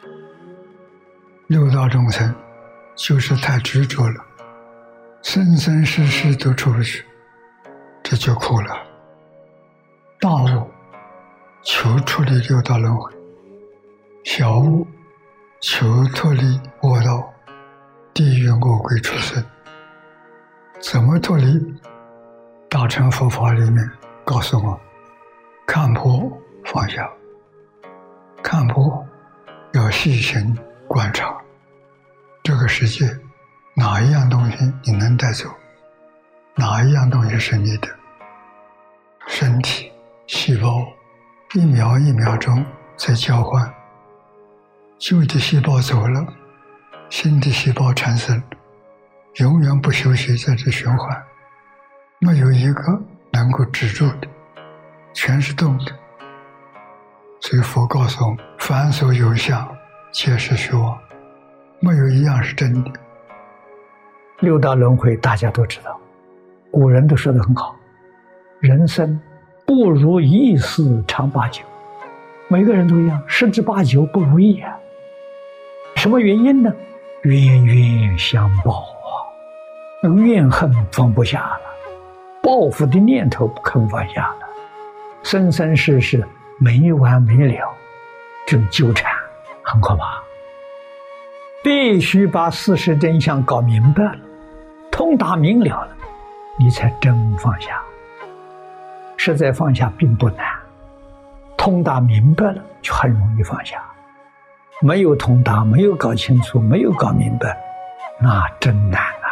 六道众生就是太执着了，生生世世都出不去，这就苦了。大悟求出离六道轮回，小悟求脱离恶道、地狱恶鬼畜生。怎么脱离？大乘佛法里面告诉我，看破放下。看破要细心观察这个世界，哪一样东西你能带走，哪一样东西是你的。身体细胞一秒一秒钟在交换，旧的细胞走了，新的细胞产生，永远不休息在这循环，没有一个能够止住的，全是动的。所以佛告诉我们，凡所有相皆是虚妄，没有一样是真的。 六道轮回大家都知道，古人都说得很好，人生不如意事常八九。每个人都一样，十之八九不如意啊。什么原因呢？冤冤相报啊，怨恨放不下了，报复的念头不肯放下了，生生世世没完没了，这种纠缠很可怕。必须把事实真相搞明白了，通达明了了，你才真放下。实在放下并不难，通达明白了就很容易放下。没有通达，没有搞清楚，没有搞明白，那真难啊。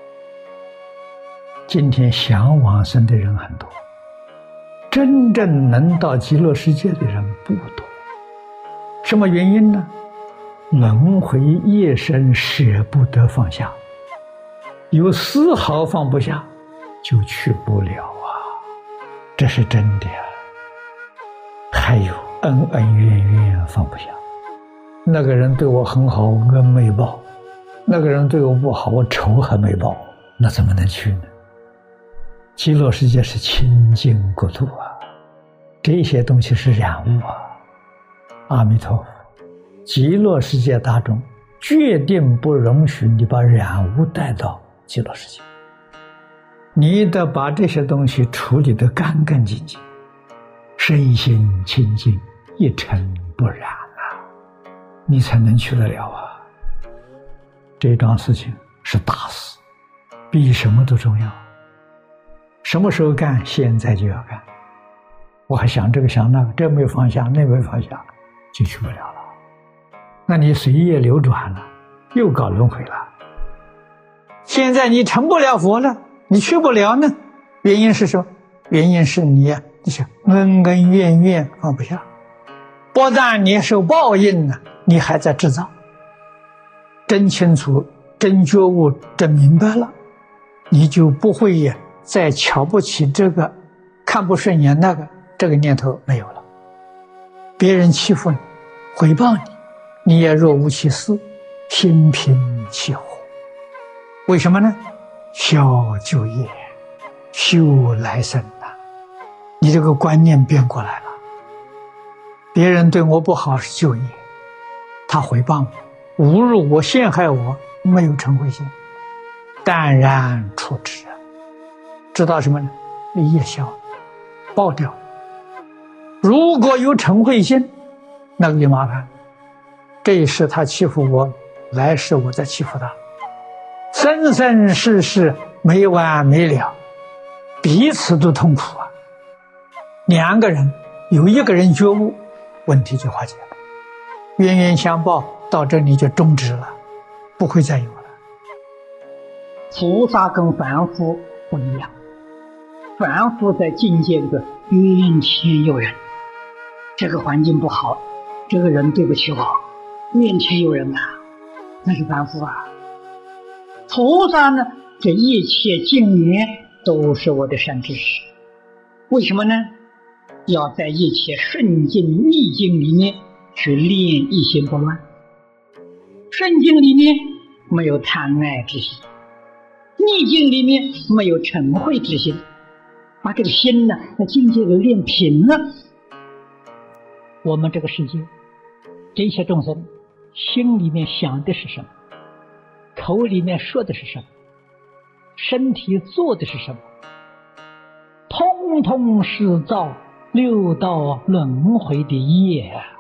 今天想往生的人很多，真正能到极乐世界的人不多。什么原因呢？轮回业深，舍不得放下，有丝毫放不下就去不了啊，这是真的啊。还有恩恩怨怨放不下，那个人对我很好，恩没报，那个人对我不好，我仇还没报，那怎么能去呢？极乐世界是清净国度啊，这些东西是染物啊。阿弥陀佛，极乐世界大众决定不容许你把染物带到极乐世界，你得把这些东西处理得干干净净，身心清净，一尘不染啊，你才能去得了啊。这桩事情是大事，比什么都重要。什么时候干？现在就要干。我还想这个想那个，这没有放下，那没有放下，就去不了了。那你随业流转了，又搞轮回了。现在你成不了佛了，你去不了呢，原因是什么？原因是你是恩恩怨怨放不下，不但你受报应呢，你还在制造。真清楚，真觉悟，真明白了，你就不会再瞧不起这个，看不顺眼那个，这个念头没有了。别人欺负你，诽谤你，你也若无其事，心平气和。为什么呢？消旧业，修来生啊！你这个观念变过来了。别人对我不好是旧业，他诽谤我，侮辱我，陷害我，没有嗔恚心，淡然处之，知道什么呢？业消了，爆掉了。如果有嗔恚心，那个就麻烦。这一世他欺负我，来世我再欺负他，生生世世没完没了，彼此都痛苦啊。两个人有一个人觉悟，问题就化解了，冤冤相报到这里就终止了，不会再有了。 菩萨跟凡夫不一样，凡夫在境界里的怨天尤人，这个环境不好，这个人对不起我，怨天尤人啊，那是凡夫啊。菩萨呢，这一切境缘都是我的善知识。为什么呢？要在一切顺境逆境里面去练一心不乱。顺境里面没有贪爱之心，逆境里面没有嗔恚之心，把这个心呢，在境界里练平了。我们这个世界，这些众生心里面想的是什么，口里面说的是什么，身体做的是什么，通通是造六道轮回的业啊！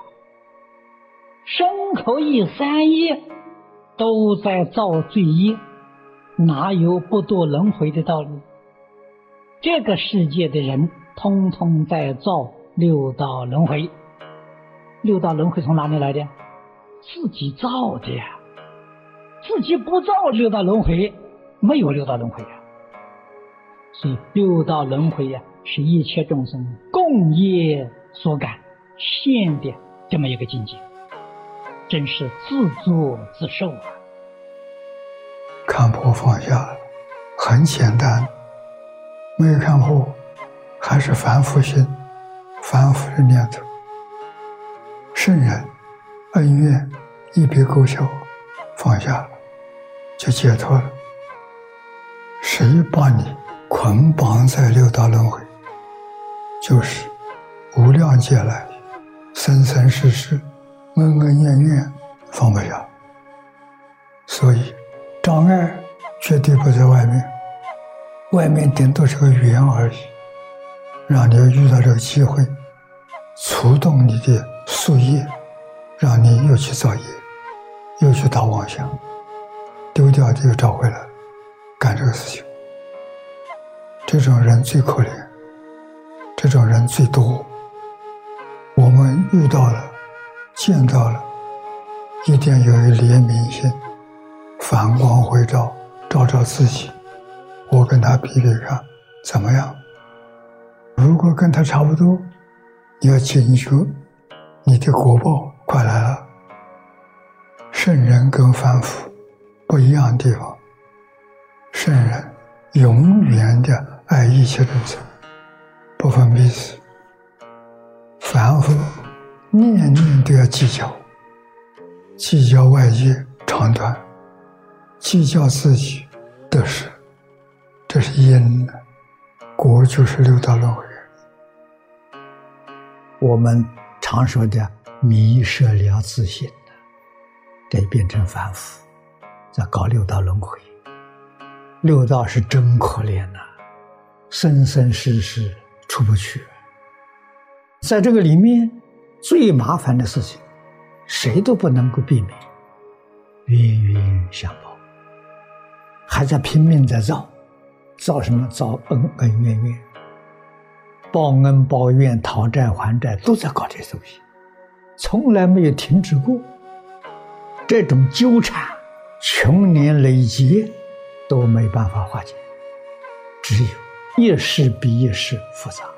身口意三业都在造罪业，哪有不堕轮回的道理？这个世界的人通通在造六道轮回。六道轮回从哪里来的？自己造的呀！自己不造六道轮回，没有六道轮回啊！所以六道轮回呀，是一切众生共业所感现的这么一个境界，真是自作自受啊！ 看破放下很简单，没有看破还是凡夫心，凡夫的念头。圣人恩怨一笔勾销，放下了就解脱了。谁把你捆绑在六道轮回？就是无量劫来生生世世恩恩怨怨放不下，所以障碍绝对不在外面，外面顶多是个缘而已，让你遇到这个机会，触动你的宿业，让你又去造业，又去打妄想，丢掉的又找回来，干这个事情。这种人最可怜，这种人最多。我们遇到了，见到了，一定有一怜悯心，反光回照，照照自己，我跟他比比看怎么样。如果跟他差不多，你要警觉，你的果报快来了。圣人跟凡夫不一样的地方，圣人永远的爱一切众生，不分彼此。凡夫念念都要计较，计较外界长短，计较自己得失，这是因，果就是六道轮回。 我们常说的迷失了自信，这变成凡夫，在搞六道轮回。六道是真可怜呐，生生世世出不去。在这个里面最麻烦的事情，谁都不能够避免，冤冤相报，还在拼命在造，造什么？造恩恩怨怨，报恩报怨，讨债还债，都在搞这些东西，从来没有停止过。这种纠缠穷年累劫都没办法化解，只有一事比一事复杂。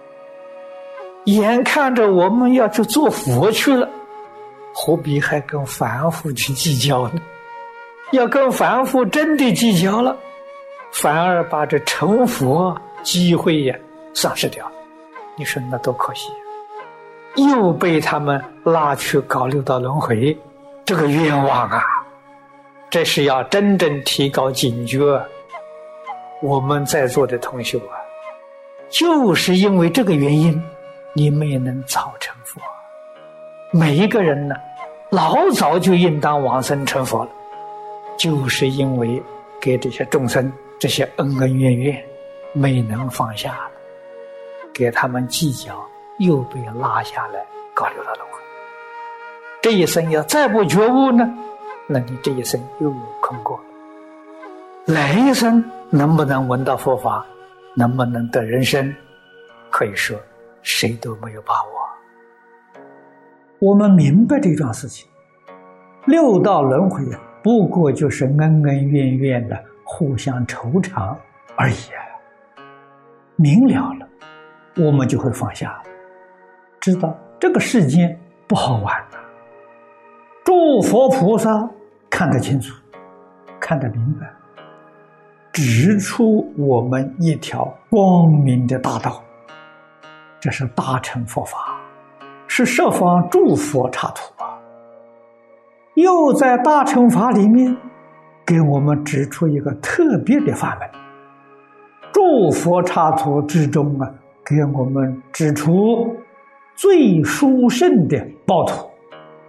眼看着我们要去做佛去了，何必还跟凡夫去计较呢？要跟凡夫真的计较了，反而把这成佛机会呀丧失掉。你说那多可惜，又被他们拉去搞六道轮回，这个冤枉啊！这是要真正提高警觉。我们在座的同学啊，就是因为这个原因，你没能早成佛。每一个人呢，老早就应当往生成佛了，就是因为给这些众生这些恩恩怨怨没能放下了，给他们计较，又被拉下来搞六道轮回。这一生要再不觉悟呢，那你这一生又空过了。来一生能不能闻到佛法，能不能得人生，可以说谁都没有把握。我们明白这桩事情，六道轮回不过就是恩恩怨怨的互相酬偿而已啊。明了了，我们就会放下了，知道这个世间不好玩了。诸佛菩萨看得清楚，看得明白，指出我们一条光明的大道，这是大乘佛法，是十方诸佛刹土啊。又在大乘法里面给我们指出一个特别的法门，诸佛刹土之中啊，给我们指出最殊胜的报土，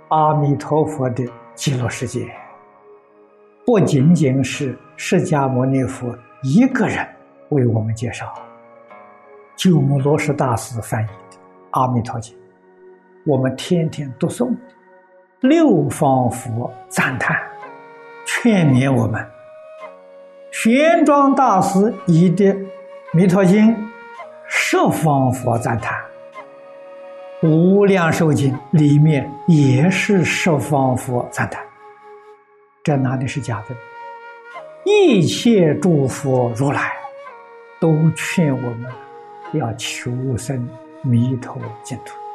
阿弥陀佛的极乐世界，不仅仅是释迦牟尼佛一个人为我们介绍，鸠摩罗什大师翻译的《阿弥陀经》，我们天天读诵，六方佛赞叹，劝勉我们。玄奘大师译的《弥陀经》，十方佛赞叹。无量寿经里面也是十方佛赞叹，这哪里是假的？一切诸佛如来都劝我们要求生弥陀净土。